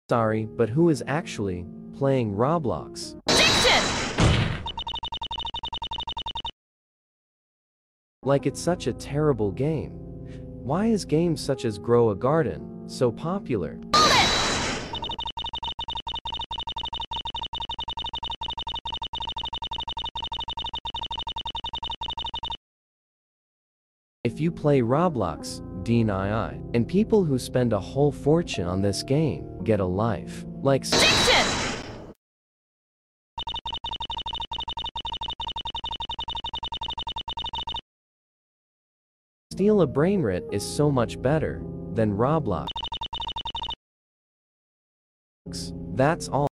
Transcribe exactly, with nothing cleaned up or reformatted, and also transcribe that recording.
Sorry, but who is actually playing Roblox? Like it's such a terrible game. Why is games such as Grow a Garden so popular? If you play Roblox, deny, and people who spend a whole fortune on this game get a life. Like Steal a Brainrit is so much better than Roblox. That's all.